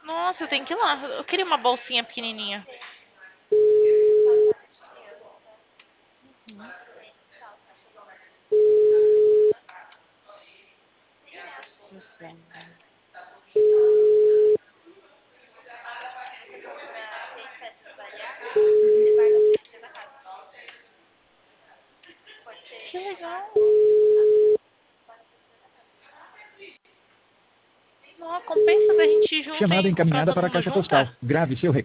Nossa, eu tenho que ir lá. Eu queria uma bolsinha pequenininha. Que legal. Não, compensa da gente ir junto, Chamada hein? Comprar encaminhada todo para a mundo caixa junta. postal. Grave seu recado.